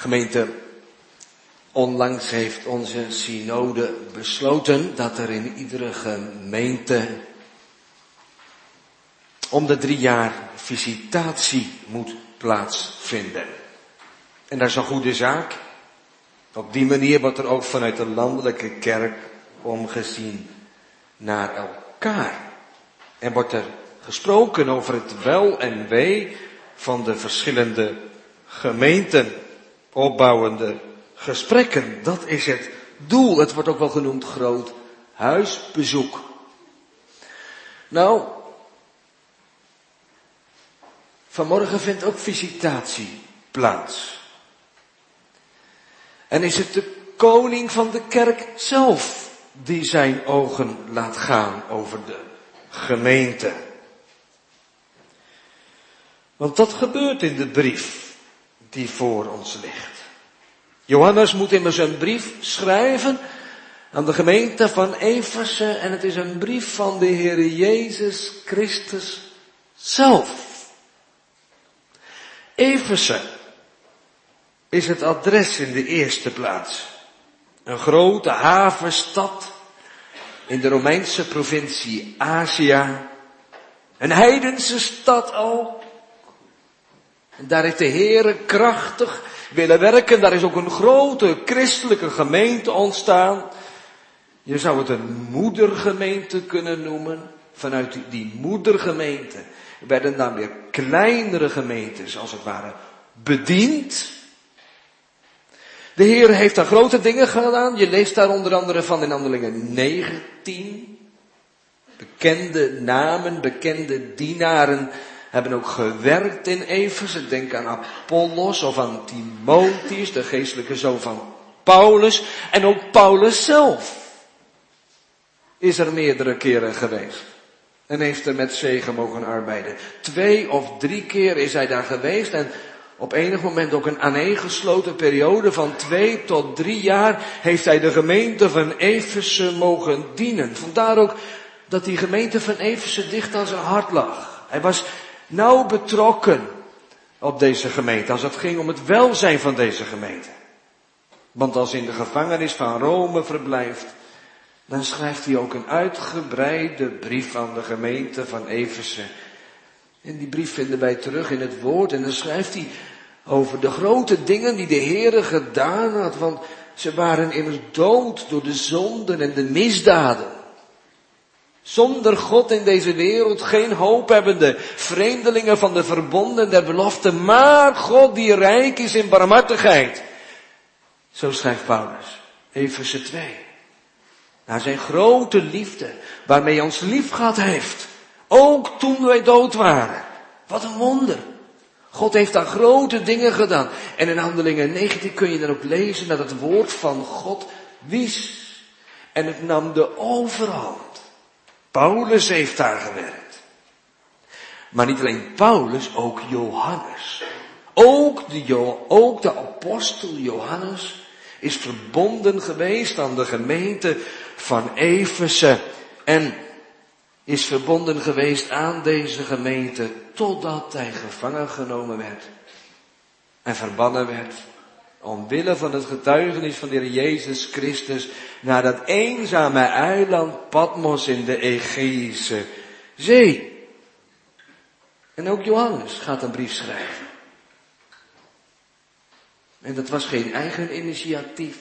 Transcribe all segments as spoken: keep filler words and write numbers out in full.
Gemeente, onlangs heeft onze synode besloten dat er in iedere gemeente om de drie jaar visitatie moet plaatsvinden. En dat is een goede zaak. Op die manier wordt er ook vanuit de landelijke kerk omgezien naar elkaar. En wordt er gesproken over het wel en wee van de verschillende gemeenten. Opbouwende gesprekken, dat is het doel. Het wordt ook wel genoemd groot huisbezoek. Nou, vanmorgen vindt ook visitatie plaats. En is het de koning van de kerk zelf die zijn ogen laat gaan over de gemeente. Want dat gebeurt in de brief die voor ons ligt. Johannes moet immers een brief schrijven aan de gemeente van Efeze en het is een brief van de Heer Jezus Christus zelf. Efeze is het adres in de eerste plaats. Een grote havenstad in de Romeinse provincie Azië. Een heidense stad ook. En daar heeft de Heere krachtig willen werken. Daar is ook een grote christelijke gemeente ontstaan. Je zou het een moedergemeente kunnen noemen. Vanuit die moedergemeente werden dan weer kleinere gemeentes als het ware bediend. De Heer heeft daar grote dingen gedaan. Je leest daar onder andere van in Handelingen negentien. Bekende namen, bekende dienaren hebben ook gewerkt in Efeze. Denk aan Apollos of aan Timotheus, de geestelijke zoon van Paulus. En ook Paulus zelf is er meerdere keren geweest. En heeft er met zegen mogen arbeiden. Twee of drie keer is hij daar geweest. En op enig moment ook een aaneengesloten periode van twee tot drie jaar heeft hij de gemeente van Efeze mogen dienen. Vandaar ook dat die gemeente van Efeze dicht aan zijn hart lag. Hij was nauw betrokken op deze gemeente als het ging om het welzijn van deze gemeente. Want als hij in de gevangenis van Rome verblijft, dan schrijft hij ook een uitgebreide brief aan de gemeente van Efeze. En die brief vinden wij terug in het woord. En dan schrijft hij over de grote dingen die de Heere gedaan had. Want ze waren immers dood door de zonden en de misdaden. Zonder God in deze wereld geen hoop hebbende. Vreemdelingen van de verbonden der belofte. Maar God die rijk is in barmhartigheid. Zo schrijft Paulus. Efeze twee. Naar zijn grote liefde. Waarmee hij ons lief gehad heeft. Ook toen wij dood waren. Wat een wonder. God heeft daar grote dingen gedaan. En in Handelingen negentien kun je dan ook lezen dat het woord van God wies. En het nam de overhand. Paulus heeft daar gewerkt. Maar niet alleen Paulus, ook Johannes. Ook de, jo- ook de apostel Johannes is verbonden geweest aan de gemeente van Efeze. En is verbonden geweest aan deze gemeente totdat hij gevangen genomen werd en verbannen werd omwille van het getuigenis van de Heer Jezus Christus naar dat eenzame eiland Patmos in de Egeïsche Zee. En ook Johannes gaat een brief schrijven. En dat was geen eigen initiatief.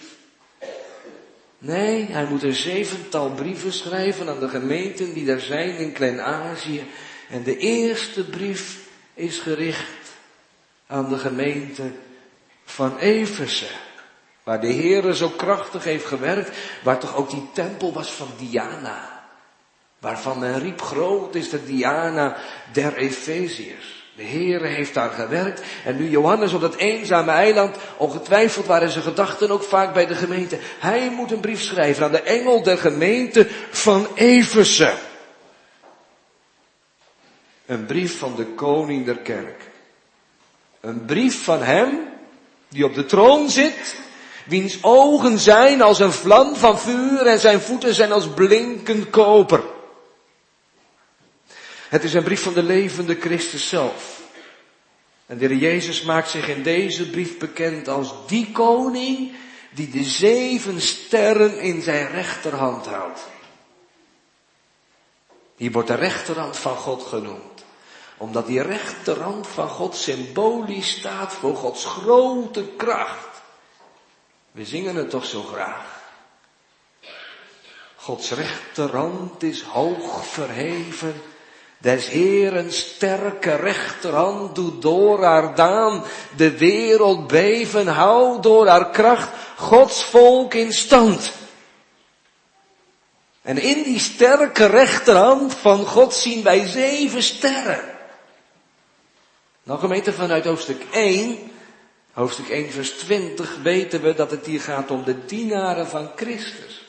Nee, hij moet een zevental brieven schrijven aan de gemeenten die daar zijn in Klein-Azië. En de eerste brief is gericht aan de gemeente van Efeze. Waar de Heere zo krachtig heeft gewerkt. Waar toch ook die tempel was van Diana. Waarvan men riep, groot is de Diana der Efeziërs. De Heere heeft daar gewerkt. En nu Johannes op dat eenzame eiland, ongetwijfeld waren zijn gedachten ook vaak bij de gemeente. Hij moet een brief schrijven aan de engel der gemeente van Efeze. Een brief van de koning der kerk. Een brief van hem die op de troon zit, wiens ogen zijn als een vlam van vuur en zijn voeten zijn als blinkend koper. Het is een brief van de levende Christus zelf. En de Heer Jezus maakt zich in deze brief bekend als die koning die de zeven sterren in zijn rechterhand houdt. Hier wordt de rechterhand van God genoemd. Omdat die rechterhand van God symbolisch staat voor Gods grote kracht. We zingen het toch zo graag. Gods rechterhand is hoog verheven. Des Heeren sterke rechterhand doet door haar daan de wereld beven. Hou door haar kracht Gods volk in stand. En in die sterke rechterhand van God zien wij zeven sterren. Nou gemeente, vanuit hoofdstuk één, hoofdstuk één vers twintig weten we dat het hier gaat om de dienaren van Christus.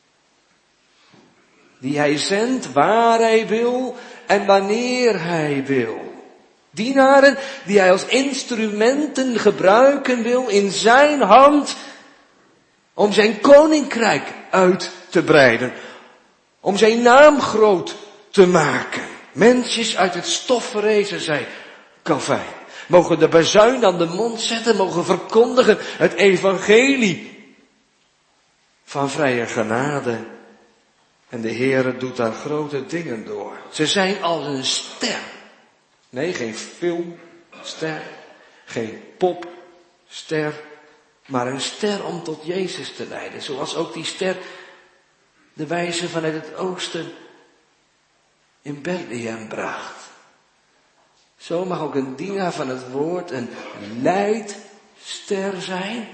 Die hij zendt waar hij wil en wanneer hij wil. Dienaren die hij als instrumenten gebruiken wil in zijn hand om zijn koninkrijk uit te breiden. Om zijn naam groot te maken. Mensjes uit het stof verrezen, zei Calvijn. Mogen de bazuin aan de mond zetten, mogen verkondigen het evangelie van vrije genade. En de Heere doet daar grote dingen door. Ze zijn als een ster. Nee, geen filmster, geen popster, maar een ster om tot Jezus te leiden. Zoals ook die ster de wijze vanuit het oosten in Bethlehem bracht. Zo mag ook een dienaar van het woord een leidster zijn.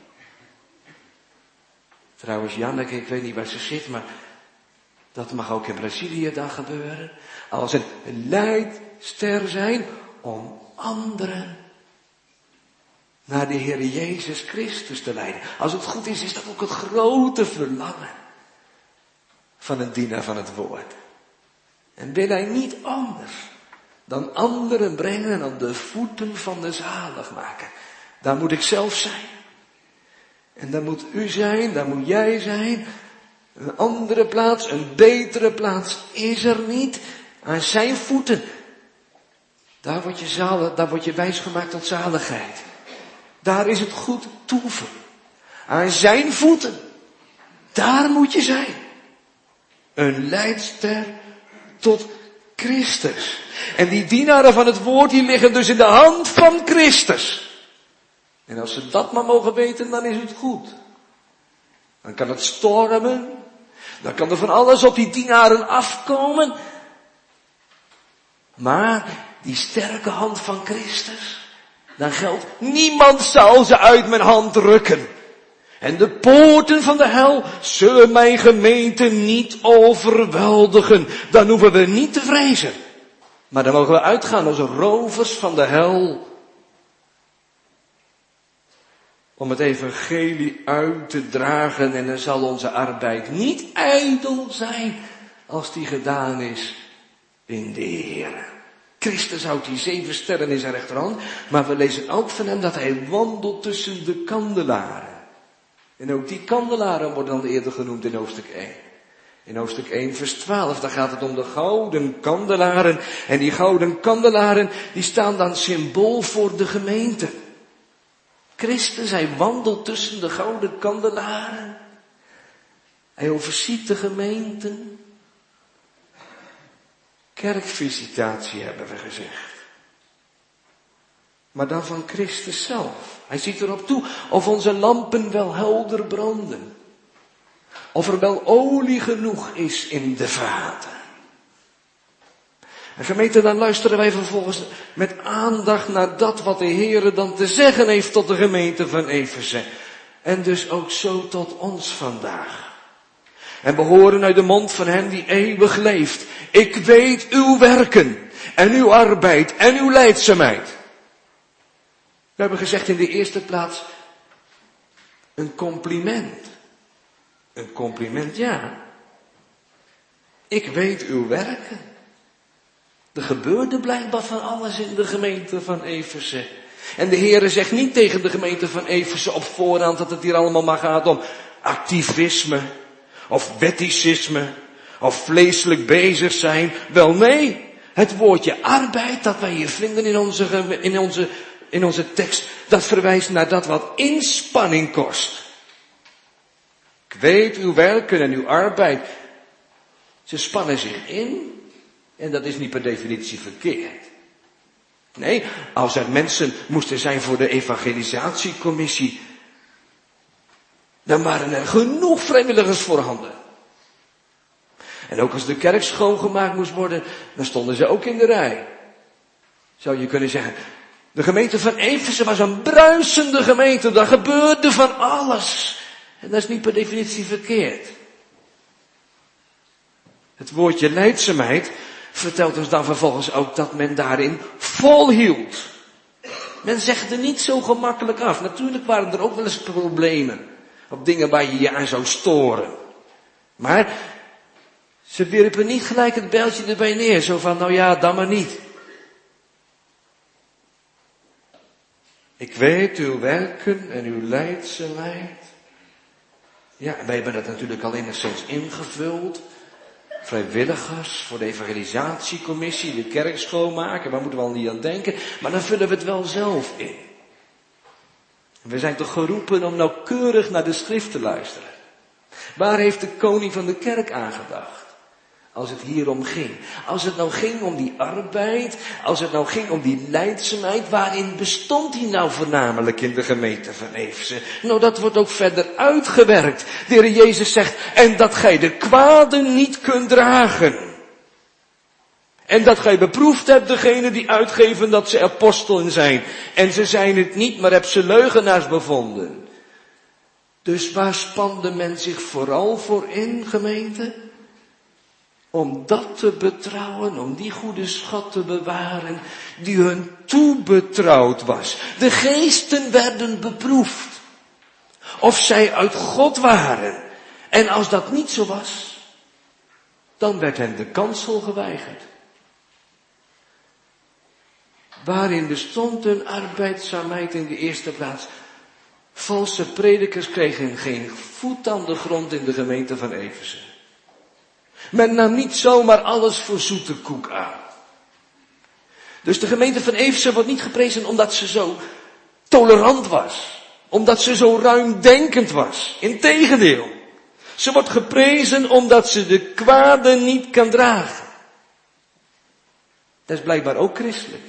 Trouwens, Janneke, ik weet niet waar ze zit, maar dat mag ook in Brazilië dan gebeuren. Als een leidster zijn om anderen naar de Heer Jezus Christus te leiden. Als het goed is, is dat ook het grote verlangen van een dienaar van het woord. En wil hij niet anders dan anderen brengen aan de voeten van de zaligmaker. Daar moet ik zelf zijn. En daar moet u zijn, daar moet jij zijn. Een andere plaats, een betere plaats is er niet. Aan zijn voeten. Daar word je, zalig, daar word je wijsgemaakt tot zaligheid. Daar is het goed toeven. Aan zijn voeten. Daar moet je zijn. Een leidster tot Christus. En die dienaren van het woord, die liggen dus in de hand van Christus. En als ze dat maar mogen weten, dan is het goed. Dan kan het stormen. Dan kan er van alles op die dienaren afkomen. Maar die sterke hand van Christus, dan geldt, niemand zal ze uit mijn hand rukken. En de poorten van de hel zullen mijn gemeente niet overweldigen. Dan hoeven we niet te vrezen. Maar dan mogen we uitgaan als rovers van de hel. Om het evangelie uit te dragen. En dan zal onze arbeid niet ijdel zijn als die gedaan is in de Heer. Christus houdt die zeven sterren in zijn rechterhand. Maar we lezen ook van hem dat hij wandelt tussen de kandelaren. En ook die kandelaren worden dan eerder genoemd in hoofdstuk één. In hoofdstuk één vers twaalf, daar gaat het om de gouden kandelaren. En die gouden kandelaren, die staan dan symbool voor de gemeente. Christus, hij wandelt tussen de gouden kandelaren. Hij overziet de gemeenten. Kerkvisitatie hebben we gezegd. Maar dan van Christus zelf. Hij ziet erop toe of onze lampen wel helder branden. Of er wel olie genoeg is in de vaten. En gemeente, dan luisteren wij vervolgens met aandacht naar dat wat de Heere dan te zeggen heeft tot de gemeente van Efeze. En dus ook zo tot ons vandaag. En we horen uit de mond van hem die eeuwig leeft. Ik weet uw werken en uw arbeid en uw lijdzaamheid. We hebben gezegd in de eerste plaats een compliment. Een compliment, ja. Ik weet uw werken. Er gebeurde blijkbaar van alles in de gemeente van Efeze. En de Heere zegt niet tegen de gemeente van Efeze op voorhand dat het hier allemaal maar gaat om activisme of wetticisme of vleeselijk bezig zijn. Wel nee, Het woordje arbeid dat wij hier vinden in onze, in onze, in onze tekst, dat verwijst naar dat wat inspanning kost. Ik weet uw werken en uw arbeid. Ze spannen zich in en dat is niet per definitie verkeerd. Nee, als er mensen moesten zijn voor de evangelisatiecommissie, dan waren er genoeg vrijwilligers voorhanden. En ook als de kerk schoongemaakt moest worden, dan stonden ze ook in de rij. Zou je kunnen zeggen, de gemeente van Efeze was een bruisende gemeente, daar gebeurde van alles. En dat is niet per definitie verkeerd. Het woordje lijdzaamheid vertelt ons dan vervolgens ook dat men daarin volhield. Men zegde niet zo gemakkelijk af. Natuurlijk waren er ook wel eens problemen. Op dingen waar je je aan zou storen. Maar ze wierpen niet gelijk het bijltje erbij neer. Zo van, nou ja, dan maar niet. Ik weet uw werken en uw lijdzaamheid. Ja, wij hebben dat natuurlijk al enigszins ingevuld. Vrijwilligers voor de evangelisatiecommissie, de kerk schoonmaken, waar moeten we al niet aan denken. Maar dan vullen we het wel zelf in. We zijn toch geroepen om nauwkeurig naar de schrift te luisteren. Waar heeft de koning van de kerk aan gedacht? Als het hier om ging. Als het nou ging om die arbeid, als het nou ging om die lijdzaamheid, waarin bestond die nou voornamelijk in de gemeente van Efeze? Nou, dat wordt ook verder uitgewerkt. De Heer Jezus zegt, en dat gij de kwade niet kunt dragen. En dat gij beproefd hebt degene die uitgeven dat ze apostelen zijn. En ze zijn het niet, maar heb ze leugenaars bevonden. Dus waar spande men zich vooral voor in, gemeente? Om dat te betrouwen, om die goede schat te bewaren, die hun toebetrouwd was. De geesten werden beproefd. Of zij uit God waren. En als dat niet zo was, dan werd hen de kansel geweigerd. Waarin bestond hun arbeidzaamheid in de eerste plaats? Valse predikers kregen geen voet aan de grond in de gemeente van Efeze. Men nam niet zomaar alles voor zoete koek aan. Dus de gemeente van Efeze wordt niet geprezen omdat ze zo tolerant was. Omdat ze zo ruimdenkend was. Integendeel. Ze wordt geprezen omdat ze de kwade niet kan dragen. Dat is blijkbaar ook christelijk.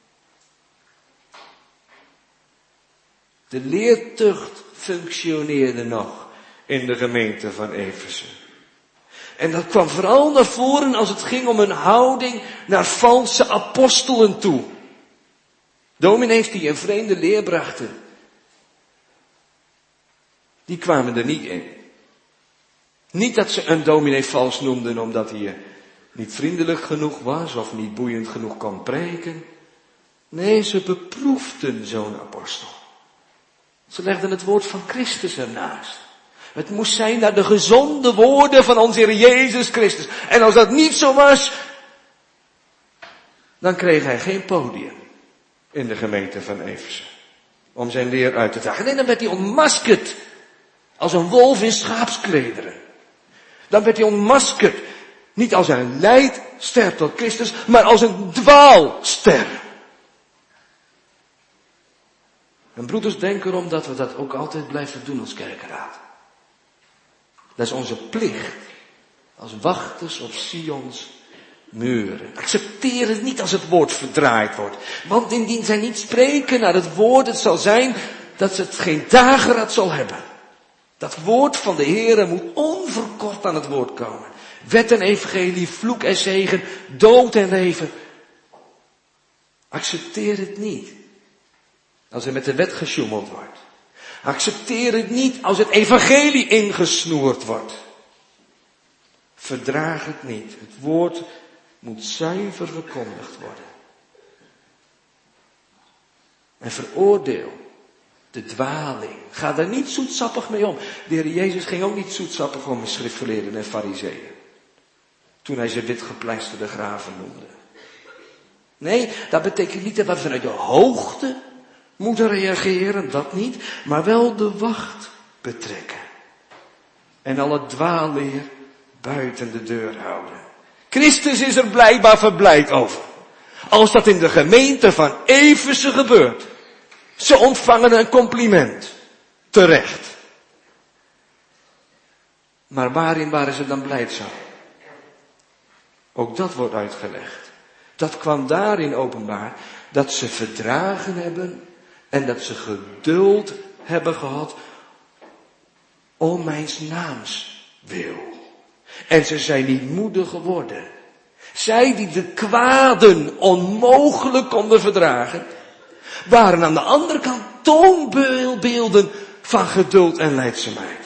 De leertucht functioneerde nog in de gemeente van Efeze. En dat kwam vooral naar voren als het ging om een houding naar valse apostelen toe. Dominees die een vreemde leer brachten, die kwamen er niet in. Niet dat ze een dominee vals noemden omdat hij niet vriendelijk genoeg was of niet boeiend genoeg kon preken. Nee, ze beproefden zo'n apostel. Ze legden het woord van Christus ernaast. Het moest zijn naar de gezonde woorden van onze Heer Jezus Christus. En als dat niet zo was, dan kreeg hij geen podium in de gemeente van Efeze. Om zijn leer uit te dragen. Nee, dan werd hij ontmaskerd. Als een wolf in schaapsklederen. Dan werd hij ontmaskerd. Niet als een leidster tot Christus, maar als een dwaalster. En broeders, denk erom dat we dat ook altijd blijven doen als kerkenraad. Dat is onze plicht. Als wachters op Sions muren. Accepteer het niet als het woord verdraaid wordt. Want indien zij niet spreken naar het woord, het zal zijn dat het geen dageraad zal hebben. Dat woord van de Heere moet onverkort aan het woord komen. Wet en evangelie, vloek en zegen, dood en leven. Accepteer het niet als er met de wet gesjoemeld wordt. Accepteer het niet als het evangelie ingesnoerd wordt. Verdraag het niet. Het woord moet zuiver verkondigd worden. En veroordeel de dwaling. Ga daar niet zoetsappig mee om. De Heer Jezus ging ook niet zoetsappig om met schriftgeleerden en farizeeën. Toen hij ze witgepleisterde graven noemde. Nee, dat betekent niet dat we vanuit de hoogte moeten reageren, dat niet. Maar wel de wacht betrekken. En alle dwaalleer buiten de deur houden. Christus is er blijkbaar verblijd over. Als dat in de gemeente van Efeze gebeurt. Ze ontvangen een compliment. Terecht. Maar waarin waren ze dan blijdzaam? Ook dat wordt uitgelegd. Dat kwam daarin openbaar dat ze verdragen hebben en dat ze geduld hebben gehad om mijns naams wil. En ze zijn niet moedig geworden. Zij die de kwaden onmogelijk konden verdragen, waren aan de andere kant toonbeelden van geduld en lijdzaamheid.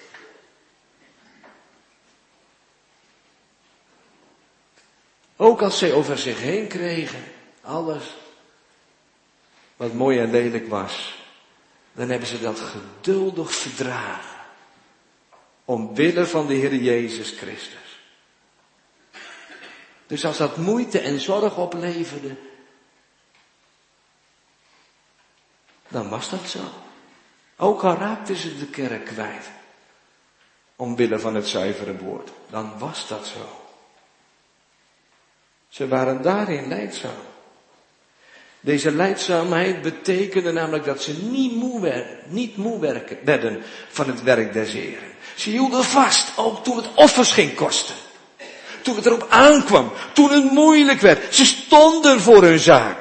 Ook als zij over zich heen kregen, alles wat mooi en lelijk was, dan hebben ze dat geduldig verdragen. Omwille van de Heer Jezus Christus. Dus als dat moeite en zorg opleverde, dan was dat zo. Ook al raakten ze de kerk kwijt, omwille van het zuivere woord, dan was dat zo. Ze waren daarin lijdzaam. Deze lijdzaamheid betekende namelijk dat ze niet moe werden, niet moe werken, werden van het werk des Heren. Ze hielden vast, ook toen het offers ging kosten. Toen het erop aankwam, toen het moeilijk werd. Ze stonden voor hun zaak.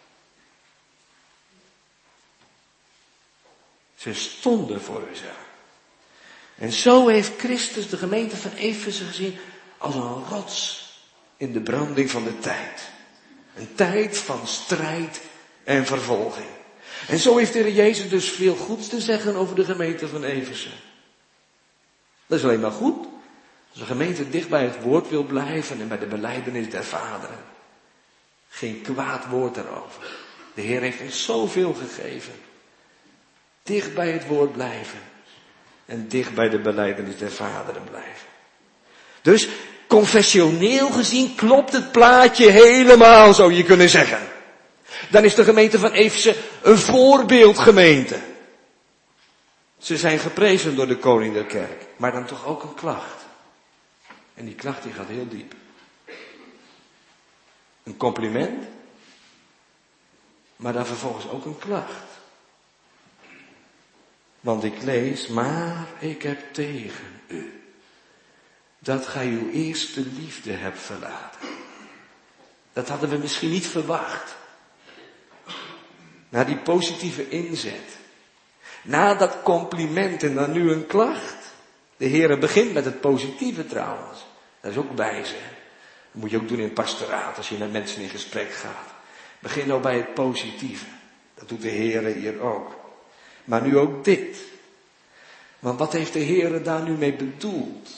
Ze stonden voor hun zaak. En zo heeft Christus de gemeente van Efeze gezien als een rots in de branding van de tijd. Een tijd van strijd en vervolging. En zo heeft de Heer Jezus dus veel goeds te zeggen over de gemeente van Efeze. Dat is alleen maar goed. Als een gemeente dicht bij het woord wil blijven en bij de belijdenis der vaderen. Geen kwaad woord daarover. De Heer heeft ons zoveel gegeven. Dicht bij het woord blijven. En dicht bij de belijdenis der vaderen blijven. Dus confessioneel gezien klopt het plaatje helemaal, zou je kunnen zeggen. Dan is de gemeente van Efeze een voorbeeldgemeente. Ze zijn geprezen door de koning der kerk, maar dan toch ook een klacht. En die klacht die gaat heel diep. Een compliment, maar dan vervolgens ook een klacht. Want ik lees, maar ik heb tegen u dat gij uw eerste liefde hebt verlaten. Dat hadden we misschien niet verwacht. Na die positieve inzet. Na dat compliment en dan nu een klacht. De Heere begint met het positieve trouwens. Dat is ook wijze. Dat moet je ook doen in het pastoraat als je met mensen in gesprek gaat. Begin nou bij het positieve. Dat doet de Heere hier ook. Maar nu ook dit. Want wat heeft de Heere daar nu mee bedoeld?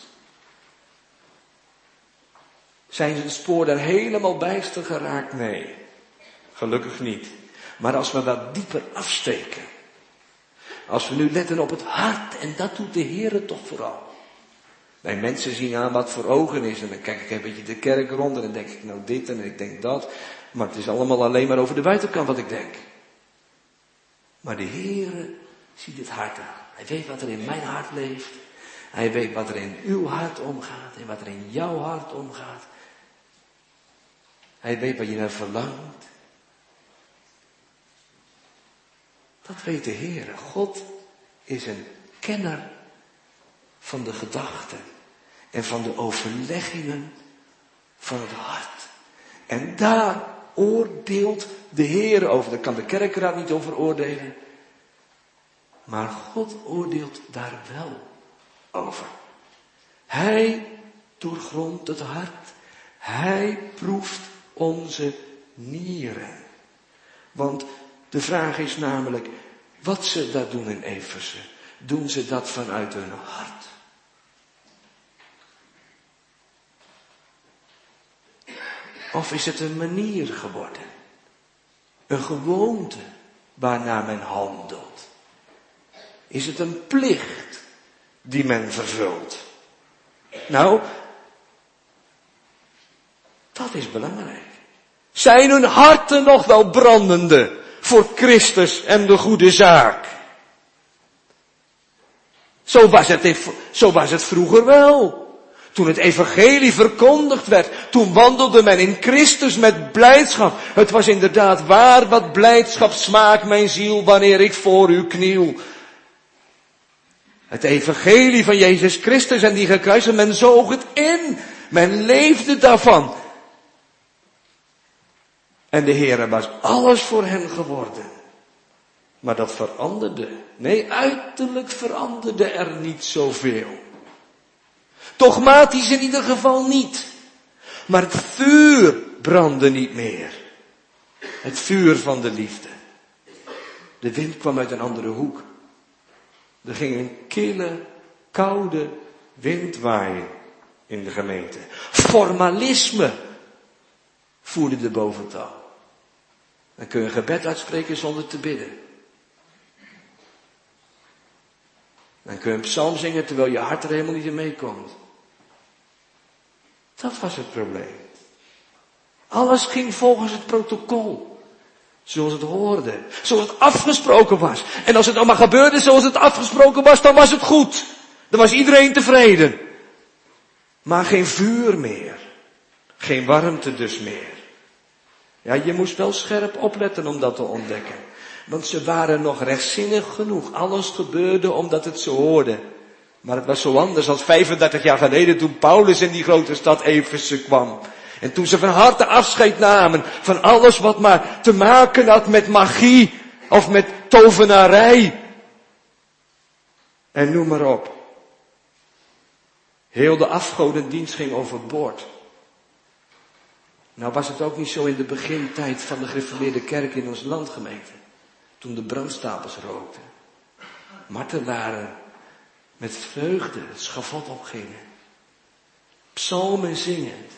Zijn ze het spoor daar helemaal bijster geraakt? Nee, gelukkig niet. Maar als we dat dieper afsteken. Als we nu letten op het hart, en dat doet de Heere toch vooral. Wij mensen zien aan wat voor ogen is. En dan kijk ik een beetje de kerk rond en dan denk ik nou dit en ik denk dat. Maar het is allemaal alleen maar over de buitenkant wat ik denk. Maar de Heere ziet het hart aan. Hij weet wat er in mijn hart leeft. Hij weet wat er in uw hart omgaat en wat er in jouw hart omgaat. Hij weet wat je naar verlangt. Dat weet de Heere. God is een kenner van de gedachten en van de overleggingen van het hart. En daar oordeelt de Heere over. Daar kan de kerkraad niet over oordelen. Maar God oordeelt daar wel over. Hij doorgrondt het hart. Hij proeft onze nieren. Want de vraag is namelijk, wat ze dat doen in Efeze, doen ze dat vanuit hun hart? Of is het een manier geworden? Een gewoonte waarnaar men handelt? Is het een plicht die men vervult? Nou, dat is belangrijk. Zijn hun harten nog wel brandende voor Christus en de goede zaak? Zo was het, zo was het vroeger wel. Toen het evangelie verkondigd werd, toen wandelde men in Christus met blijdschap. Het was inderdaad waar, wat blijdschap smaakt mijn ziel wanneer ik voor u kniel. Het evangelie van Jezus Christus en die gekruisigde, men zoog het in. Men leefde daarvan. En de Heere was alles voor hen geworden. Maar dat veranderde. Nee, uiterlijk veranderde er niet zoveel. Dogmatisch in ieder geval niet. Maar het vuur brandde niet meer. Het vuur van de liefde. De wind kwam uit een andere hoek. Er ging een kille, koude wind waaien in de gemeente. Formalisme voerde de boventoon. Dan kun je een gebed uitspreken zonder te bidden. Dan kun je een psalm zingen terwijl je hart er helemaal niet in meekomt. Dat was het probleem. Alles ging volgens het protocol. Zoals het hoorde. Zoals het afgesproken was. En als het allemaal gebeurde zoals het afgesproken was, dan was het goed. Dan was iedereen tevreden. Maar geen vuur meer. Geen warmte dus meer. Ja, je moest wel scherp opletten om dat te ontdekken. Want ze waren nog rechtzinnig genoeg. Alles gebeurde omdat het zo hoorde. Maar het was zo anders als vijfendertig jaar geleden toen Paulus in die grote stad Efeze kwam. En toen ze van harte afscheid namen van alles wat maar te maken had met magie of met tovenarij. En noem maar op. Heel de afgodendienst ging overboord. Nou was het ook niet zo in de begintijd van de gereformeerde kerk in ons landgemeente. Toen de brandstapels rookten. Martelaren met vreugde het schavot opgingen. Psalmen zingend.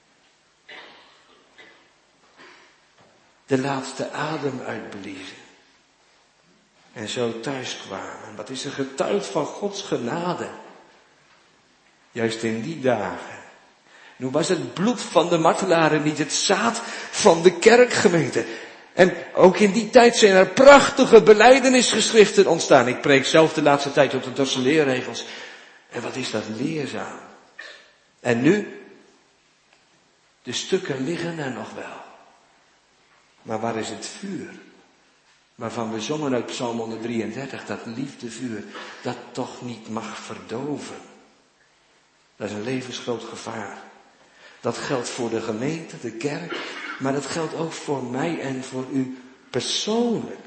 De laatste adem uitbliezen. En zo thuis kwamen. Wat is er getuigd van Gods genade. Juist in die dagen. Nu was het bloed van de martelaren niet het zaad van de kerkgemeente. En ook in die tijd zijn er prachtige belijdenisgeschriften ontstaan. Ik preek zelf de laatste tijd op de Dorse leerregels. En wat is dat leerzaam. En nu? De stukken liggen er nog wel. Maar waar is het vuur? Waarvan we zongen uit Psalm honderddrieëndertig, dat liefdevuur, dat toch niet mag verdoven. Dat is een levensgroot gevaar. Dat geldt voor de gemeente, de kerk, maar dat geldt ook voor mij en voor u persoonlijk.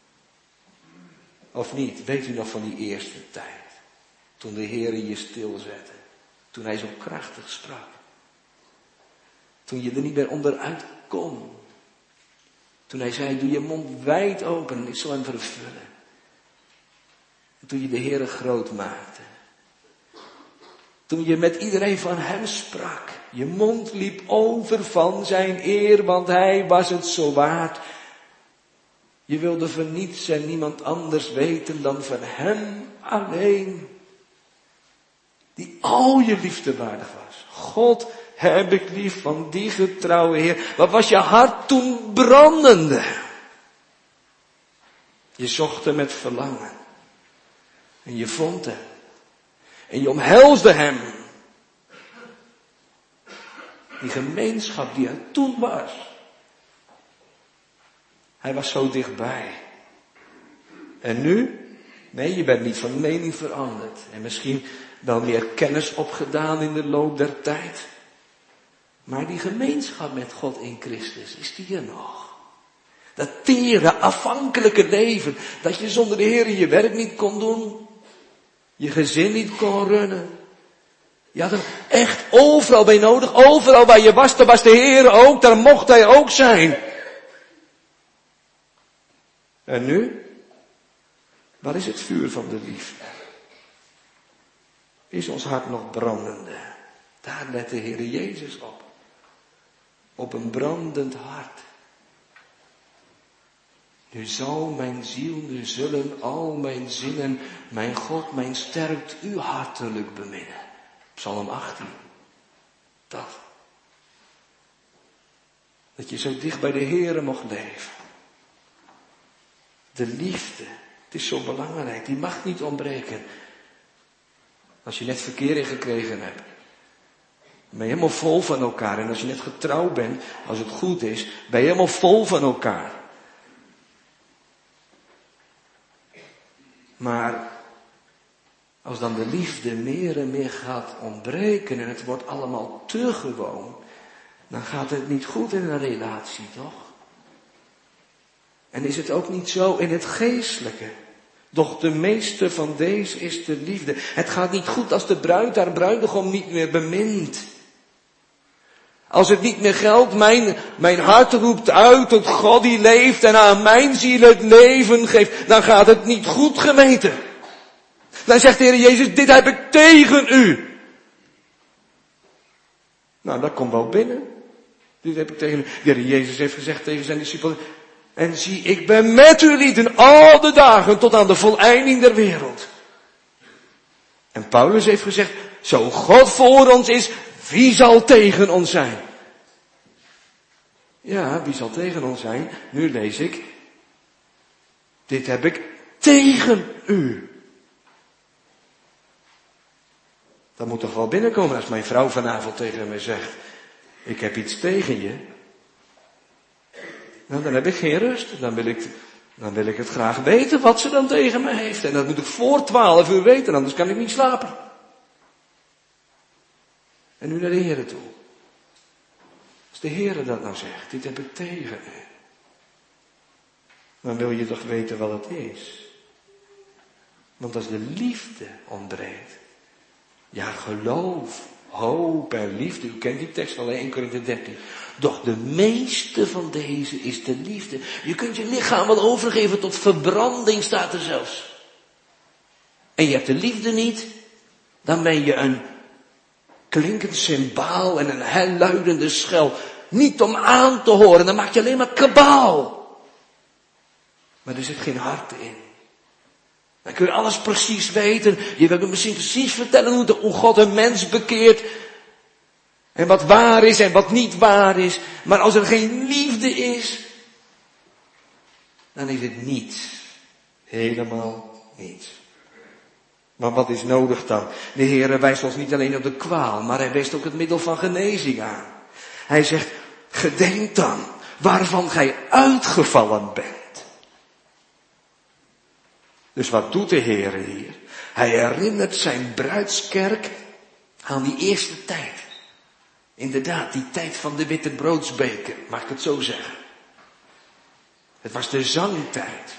Of niet? Weet u nog van die eerste tijd? Toen de Heer je stilzette. Toen hij zo krachtig sprak. Toen je er niet meer onderuit kon. Toen hij zei, doe je mond wijd open, ik zal hem vervullen. En toen je de Heere groot maakte. Toen je met iedereen van hem sprak. Je mond liep over van zijn eer, want hij was het zo waard. Je wilde van niets en niemand anders weten dan van hem alleen. Die al je liefde waardig was. God heb ik lief van die getrouwe Heer. Wat was je hart toen brandende? Je zocht hem met verlangen. En je vond hem. En je omhelsde hem. Die gemeenschap die er toen was. Hij was zo dichtbij. En nu? Nee, je bent niet van mening veranderd. En misschien wel meer kennis opgedaan in de loop der tijd. Maar die gemeenschap met God in Christus, is die er nog? Dat tere, afhankelijke leven. Dat je zonder de Heer je werk niet kon doen. Je gezin niet kon runnen. Je had hem echt overal bij nodig. Overal waar je was, daar was de Heer ook. Daar mocht hij ook zijn. En nu? Waar is het vuur van de liefde? Is ons hart nog brandende? Daar let de Heer Jezus op. Op een brandend hart. Nu zal mijn ziel, nu zullen al mijn zinnen, mijn God, mijn sterkt, u hartelijk beminnen. Psalm achttien. Dat. Dat je zo dicht bij de Heere mocht leven. De liefde, het is zo belangrijk, die mag niet ontbreken. Als je net verkering gekregen hebt. Ben je helemaal vol van elkaar. En als je net getrouwd bent, als het goed is, ben je helemaal vol van elkaar. Maar als dan de liefde meer en meer gaat ontbreken en het wordt allemaal te gewoon, dan gaat het niet goed in een relatie, toch? En is het ook niet zo in het geestelijke? Doch de meeste van deze is de liefde. Het gaat niet goed als de bruid haar bruidegom niet meer bemint. Als het niet meer geldt, mijn, mijn hart roept uit tot God die leeft en aan mijn ziel het leven geeft, dan gaat het niet goed, gemeente. Dan zegt de Heer Jezus, dit heb ik tegen u. Nou, dat komt wel binnen. Dit heb ik tegen u. De Heer Jezus heeft gezegd tegen zijn discipelen, en zie, ik ben met u lieden al de dagen tot aan de voleinding der wereld. En Paulus heeft gezegd, zo God voor ons is, wie zal tegen ons zijn? Ja, wie zal tegen ons zijn? Nu lees ik, dit heb ik tegen u. Dat moet toch wel binnenkomen als mijn vrouw vanavond tegen mij zegt, ik heb iets tegen je. Nou, dan heb ik geen rust. Dan wil ik, dan wil ik het graag weten wat ze dan tegen me heeft. En dat moet ik voor twaalf uur weten, anders kan ik niet slapen. En nu naar de Heere toe. Als de Heere dat nou zegt, dit heb ik tegen u. Dan wil je toch weten wat het is. Want als de liefde ontbreekt. Ja, geloof, hoop en liefde. U kent die tekst al, één Korinthe dertien. Doch de meeste van deze is de liefde. Je kunt je lichaam wel overgeven tot verbranding, staat er zelfs. En je hebt de liefde niet, dan ben je een klinkend cymbaal en een helluidende schel. Niet om aan te horen, dan maak je alleen maar kabaal. Maar er zit geen hart in. Dan kun je alles precies weten. Je wil misschien precies vertellen hoe, de, hoe God een mens bekeert. En wat waar is en wat niet waar is. Maar als er geen liefde is, dan is het niets. Helemaal niets. Maar wat is nodig dan? De Heer wijst ons niet alleen op de kwaal, maar hij wijst ook het middel van genezing aan. Hij zegt, gedenk dan waarvan gij uitgevallen bent. Dus wat doet de Heer hier? Hij herinnert zijn bruidskerk aan die eerste tijd. Inderdaad, die tijd van de witte broodsbeker, mag ik het zo zeggen. Het was de zangtijd.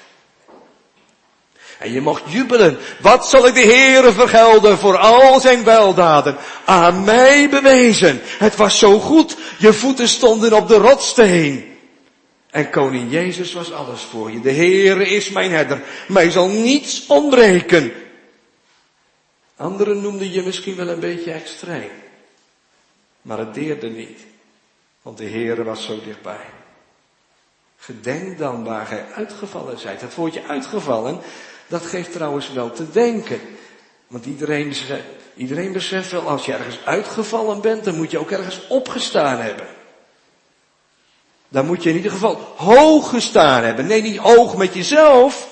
En je mocht jubelen. Wat zal ik de Heere vergelden voor al zijn weldaden? Aan mij bewezen. Het was zo goed. Je voeten stonden op de rotssteen. En koning Jezus was alles voor je. De Heere is mijn herder. Mij zal niets ontbreken. Anderen noemden je misschien wel een beetje extreem. Maar het deerde niet. Want de Heere was zo dichtbij. Gedenk dan waar gij uitgevallen zijt. Het woordje uitgevallen, dat geeft trouwens wel te denken. Want iedereen, iedereen beseft wel, als je ergens uitgevallen bent, dan moet je ook ergens opgestaan hebben. Dan moet je in ieder geval hoog gestaan hebben. Nee, niet hoog met jezelf.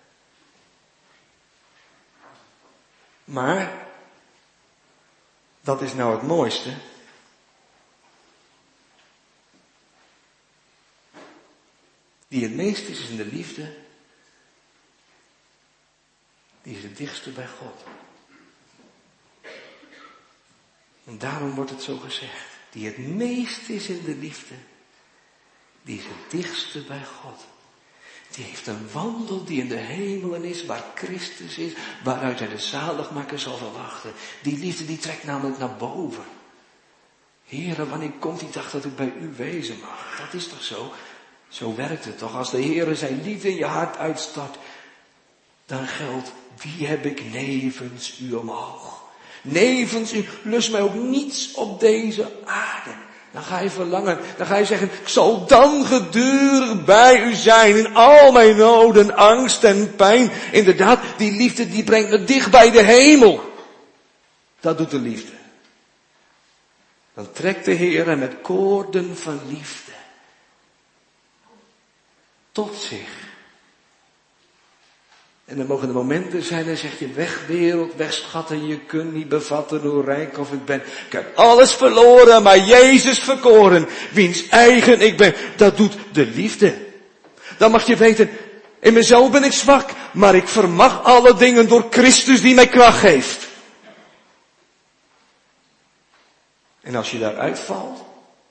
Maar, dat is nou het mooiste. Die het meest is in de liefde, die is het dichtste bij God. En daarom wordt het zo gezegd. Die het meest is in de liefde, die is het dichtste bij God. Die heeft een wandel die in de hemelen is, waar Christus is, waaruit hij de zaligmaker zal verwachten. Die liefde die trekt namelijk naar boven. Heere, wanneer komt die dag dat ik bij u wezen mag? Dat is toch zo? Zo werkt het toch? Als de Heere zijn liefde in je hart uitstort, dan geldt, wie heb ik nevens u omhoog? Nevens u lust mij ook niets op deze aarde. Dan ga je verlangen, dan ga je zeggen, ik zal dan gedurig bij u zijn in al mijn noden, angst en pijn. Inderdaad, die liefde die brengt me dicht bij de hemel. Dat doet de liefde. Dan trekt de Heer met koorden van liefde tot zich. En dan mogen er momenten zijn, dan zeg je, weg wereld, weg schatten, je kunt niet bevatten hoe rijk of ik ben. Ik heb alles verloren, maar Jezus verkoren, wiens eigen ik ben. Dat doet de liefde. Dan mag je weten, in mezelf ben ik zwak, maar ik vermag alle dingen door Christus die mij kracht geeft. En als je daaruit valt,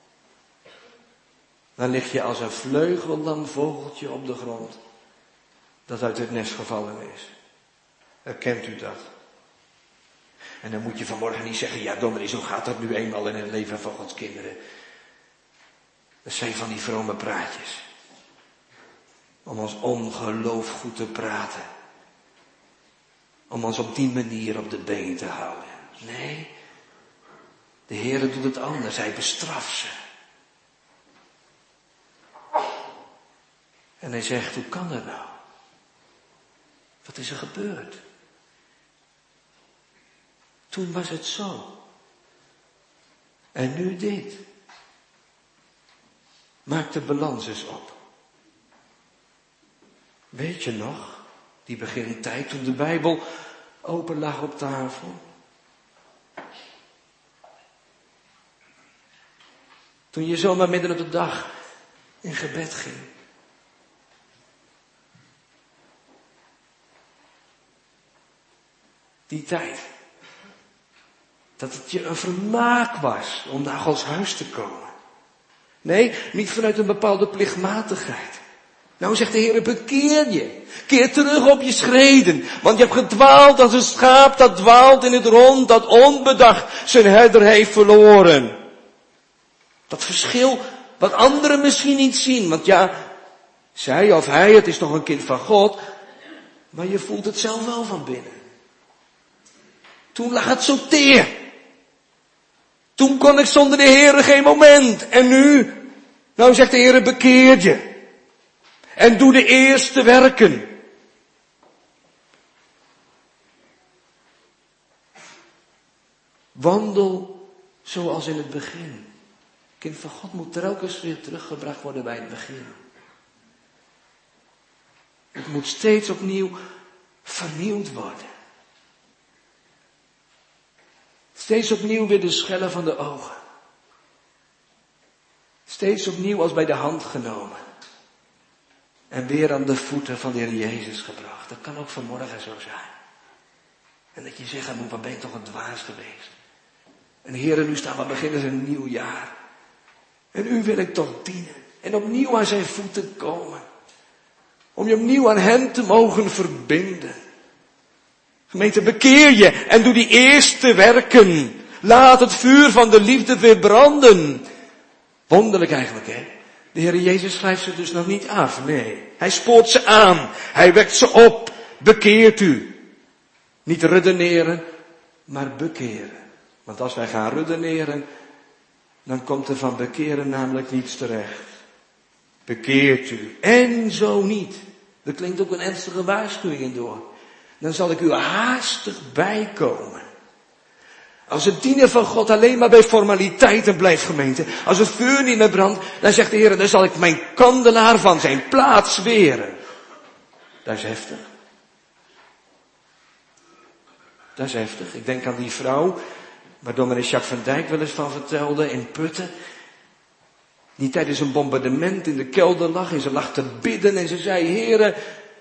dan lig je als een vleugellam vogeltje op de grond, dat uit het nest gevallen is. Herkent u dat? En dan moet je vanmorgen niet zeggen, ja dominee, zo gaat dat nu eenmaal in het leven van Gods kinderen. Dat zijn van die vrome praatjes. Om ons ongeloof goed te praten. Om ons op die manier op de been te houden. Nee, de Heere doet het anders, Hij bestraft ze. En Hij zegt, hoe kan dat nou? Wat is er gebeurd? Toen was het zo. En nu dit. Maak de balans eens op. Weet je nog, die begintijd toen de Bijbel open lag op tafel? Toen je zomaar midden op de dag in gebed ging. Die tijd. Dat het je een vermaak was om naar Gods huis te komen. Nee, niet vanuit een bepaalde plichtmatigheid. Nou zegt de Heer, bekeer je. Keer terug op je schreden. Want je hebt gedwaald als een schaap dat dwaalt in het rond, dat onbedacht zijn herder heeft verloren. Dat verschil wat anderen misschien niet zien. Want ja, zij of hij, het is toch een kind van God. Maar je voelt het zelf wel van binnen. Toen lag het zo teer. Toen kon ik zonder de Heer geen moment. En nu, nou zegt de Heer, bekeer je. En doe de eerste werken. Wandel zoals in het begin. Kind van God moet telkens weer teruggebracht worden bij het begin. Het moet steeds opnieuw vernieuwd worden. Steeds opnieuw weer de schellen van de ogen. Steeds opnieuw als bij de hand genomen. En weer aan de voeten van de Heer Jezus gebracht. Dat kan ook vanmorgen zo zijn. En dat je zegt, maar wat ben ik toch een dwaas geweest. En Heer, nu staan we beginnen een nieuw jaar. En u wil ik toch dienen. En opnieuw aan zijn voeten komen. Om je opnieuw aan hem te mogen verbinden. Gemeente, bekeer je en doe die eerste werken. Laat het vuur van de liefde weer branden. Wonderlijk eigenlijk, hè? De Heer Jezus schrijft ze dus nog niet af, nee. Hij spoort ze aan. Hij wekt ze op. Bekeert u. Niet redeneren, maar bekeren. Want als wij gaan redeneren, dan komt er van bekeren namelijk niets terecht. Bekeert u. En zo niet. Er klinkt ook een ernstige waarschuwing in door. Dan zal ik u haastig bijkomen. Als het dienen van God alleen maar bij formaliteiten blijft, gemeente. Als het vuur niet meer brandt, dan zegt de Heer, dan zal ik mijn kandelaar van zijn plaats weren. Dat is heftig. Dat is heftig. Ik denk aan die vrouw, waar dominee Jacques van Dijk wel eens van vertelde, in Putten. Die tijdens een bombardement in de kelder lag en ze lag te bidden en ze zei, Heere,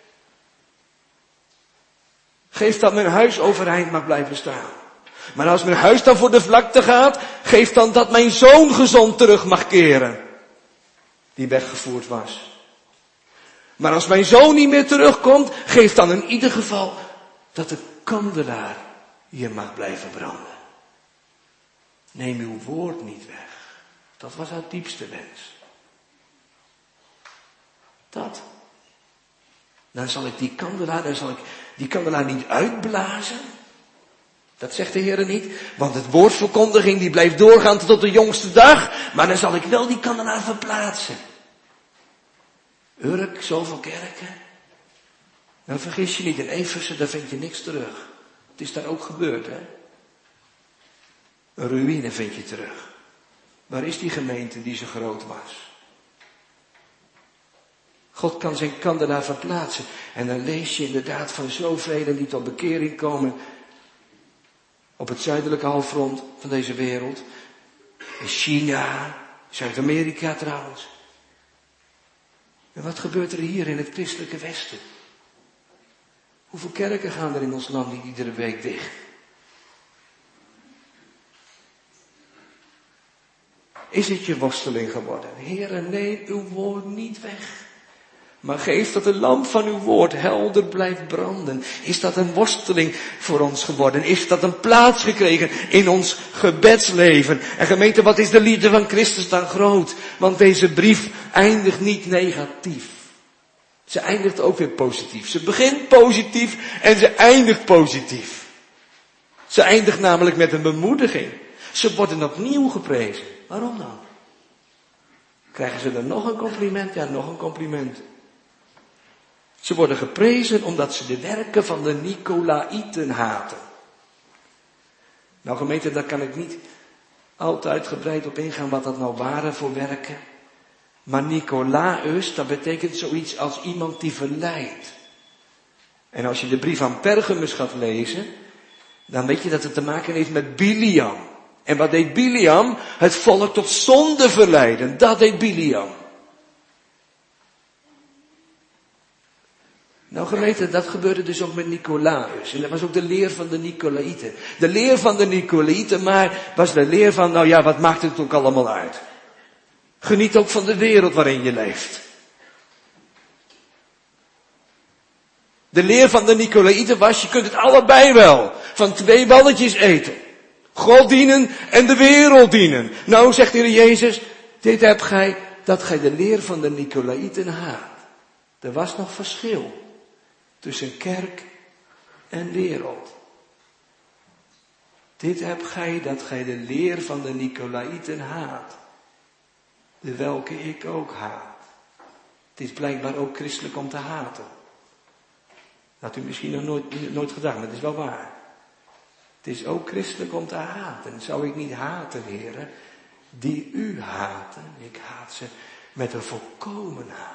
geef dat mijn huis overeind mag blijven staan. Maar als mijn huis dan voor de vlakte gaat, geef dan dat mijn zoon gezond terug mag keren. Die weggevoerd was. Maar als mijn zoon niet meer terugkomt, geef dan in ieder geval dat de kandelaar hier mag blijven branden. Neem uw woord niet weg. Dat was haar diepste wens. Dat. Dan zal ik die kandelaar, dan zal ik die kandelaar niet uitblazen. Dat zegt de Heer niet. Want het woordverkondiging die blijft doorgaan tot op de jongste dag. Maar dan zal ik wel die kandelaar verplaatsen. Urk, zoveel kerken. Nou vergis je niet, in Efeze, daar vind je niks terug. Het is daar ook gebeurd, hè. Een ruïne vind je terug. Waar is die gemeente die zo groot was? God kan zijn kandelaar verplaatsen. En dan lees je inderdaad van zoveel die tot bekering komen op het zuidelijke halfrond van deze wereld. In China, Zuid-Amerika trouwens. En wat gebeurt er hier in het christelijke Westen? Hoeveel kerken gaan er in ons land niet iedere week dicht? Is het je worsteling geworden? Heere, neem uw woord niet weg. Maar geef dat de lamp van uw woord helder blijft branden. Is dat een worsteling voor ons geworden? Is dat een plaats gekregen in ons gebedsleven? En gemeente, wat is de liefde van Christus dan groot? Want deze brief eindigt niet negatief. Ze eindigt ook weer positief. Ze begint positief en ze eindigt positief. Ze eindigt namelijk met een bemoediging. Ze worden opnieuw geprezen. Waarom dan? Krijgen ze er nog een compliment? Ja, nog een compliment. Ze worden geprezen omdat ze de werken van de Nicolaïten haten. Nou gemeente, daar kan ik niet al te uitgebreid op ingaan wat dat nou waren voor werken. Maar Nicolaus, dat betekent zoiets als iemand die verleidt. En als je de brief aan Pergamus gaat lezen, dan weet je dat het te maken heeft met Biliam. En wat deed Biliam? Het volk tot zonde verleiden. Dat deed Biliam. Nou gemeente, dat gebeurde dus ook met Nicolaus. En dat was ook de leer van de Nicolaïten. De leer van de Nicolaïten, maar was de leer van, nou ja, wat maakt het ook allemaal uit? Geniet ook van de wereld waarin je leeft. De leer van de Nicolaïten was, je kunt het allebei wel. Van twee balletjes eten. God dienen en de wereld dienen. Nou, zegt de Heer Jezus, dit heb gij, dat gij de leer van de Nicolaïten haat. Er was nog verschil tussen kerk en wereld. Dit heb gij, dat gij de leer van de Nicolaïten haat. De welke ik ook haat. Het is blijkbaar ook christelijk om te haten. Dat had u misschien nog nooit, nooit gedacht, maar het is wel waar. Het is ook christelijk om te haten. Zou ik niet haten, heren, die u haten? Ik haat ze met een volkomen haat.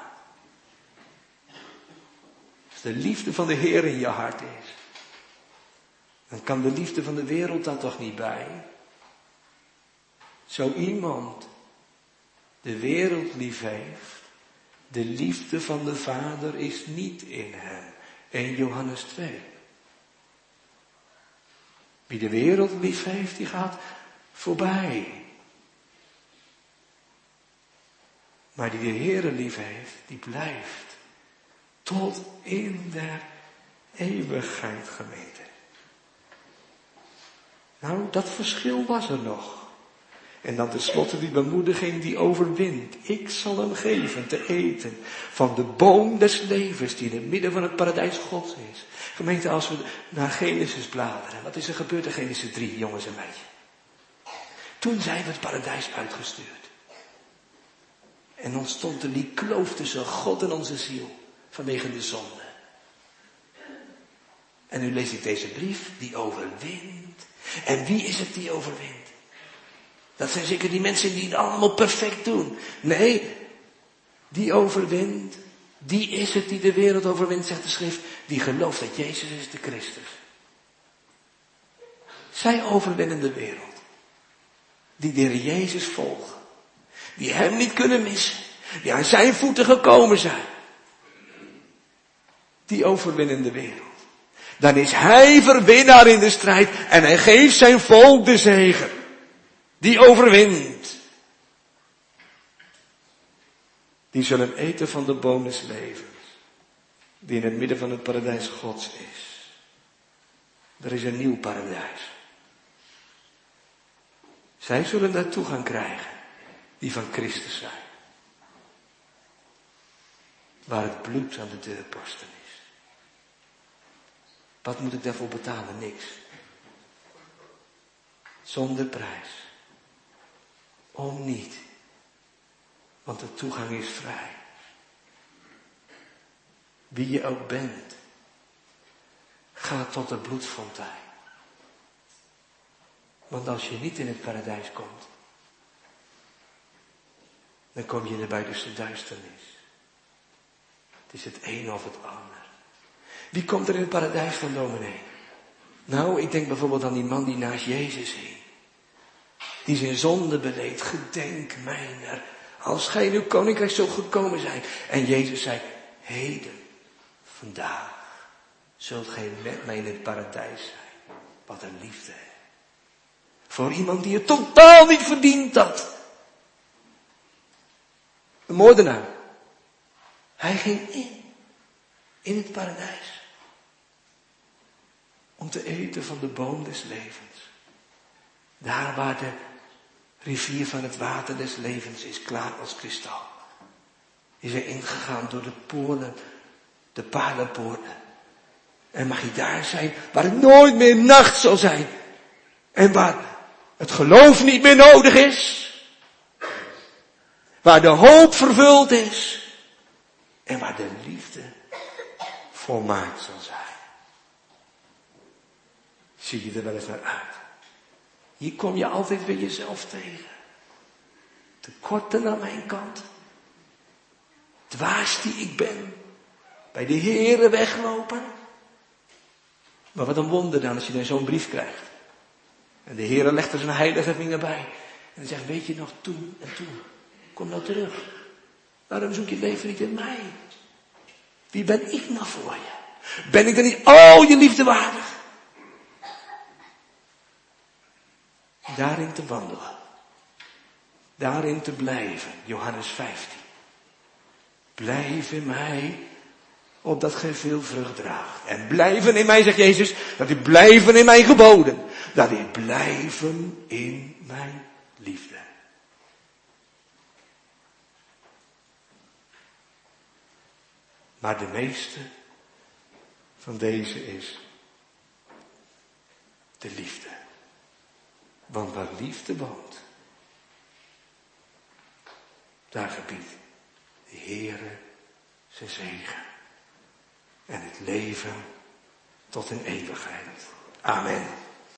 Als de liefde van de Heer in je hart is, dan kan de liefde van de wereld daar toch niet bij? Zo iemand de wereld lief heeft, de liefde van de Vader is niet in hem. Eerste Johannes twee. Wie de wereld lief heeft, die gaat voorbij. Maar die de Heere lief heeft, die blijft. Tot in der eeuwigheid, gemeente. Nou, dat verschil was er nog. En dan tenslotte die bemoediging die overwint. Ik zal hem geven te eten van de boom des levens die in het midden van het paradijs Gods is. Gemeente, als we naar Genesis bladeren. Wat is er gebeurd in Genesis drie, jongens en meisjes? Toen zijn we het paradijs uitgestuurd. En ontstond er die kloof tussen God en onze ziel. Vanwege de zonde. En nu lees ik deze brief die overwint. En wie is het die overwint? Dat zijn zeker die mensen die het allemaal perfect doen. Nee, die overwint. Die is het die de wereld overwint, zegt de schrift. Die gelooft dat Jezus is de Christus. Zij overwinnen de wereld. Die de Heer Jezus volgen. Die hem niet kunnen missen. Die aan zijn voeten gekomen zijn. Die overwinnen de wereld. Dan is hij verwinnaar in de strijd. En hij geeft zijn volk de zegen. Die overwint. Die zullen eten van de boom des levens. Die in het midden van het paradijs Gods is. Er is een nieuw paradijs. Zij zullen daar toegang krijgen. Die van Christus zijn. Waar het bloed aan de deurposten is. Wat moet ik daarvoor betalen? Niks. Zonder prijs. Om niet. Want de toegang is vrij. Wie je ook bent. Ga tot de bloedfontein. Want als je niet in het paradijs komt. Dan kom je in de buitenste duisternis. is het een of het ander. Wie komt er in het paradijs van dominee? Nou, ik denk bijvoorbeeld aan die man die naast Jezus hing. Die zijn zonde beleed. Gedenk mijner, als gij in uw koninkrijk zult gekomen zijn. En Jezus zei, heden, vandaag, zult gij met mij in het paradijs zijn. Wat een liefde. Voor iemand die het totaal niet verdiend had. Een moordenaar. Hij ging in. In het paradijs. Om te eten van de boom des levens. Daar waar de rivier van het water des levens is, klaar als kristal. Is hij ingegaan door de poorten, de paardenpoorten. En mag hij daar zijn waar het nooit meer nacht zal zijn. En waar het geloof niet meer nodig is. Waar de hoop vervuld is. En waar de liefde volmaakt zal zijn. Zie je er wel eens naar uit? Hier kom je altijd weer jezelf tegen. Tekorten aan mijn kant. Dwaas die ik ben. Bij de Heere weglopen. Maar wat een wonder dan als je dan zo'n brief krijgt. En de Heere legt er zijn heilige vinger bij. En hij zegt, weet je nog toen en toen. Kom nou terug. Waarom zoek je het leven niet in mij? Wie ben ik nou voor je? Ben ik dan niet al je liefde waardig? Daarin te wandelen. Daarin te blijven. Johannes vijftien. Blijf in mij, opdat gij veel vrucht draagt. En blijven in mij, zegt Jezus, dat u blijven in mijn geboden. Dat u blijven in mijn liefde. Maar de meeste van deze is de liefde. Want waar liefde woont, daar gebiedt de Heere zijn zegen. En het leven tot in eeuwigheid. Amen.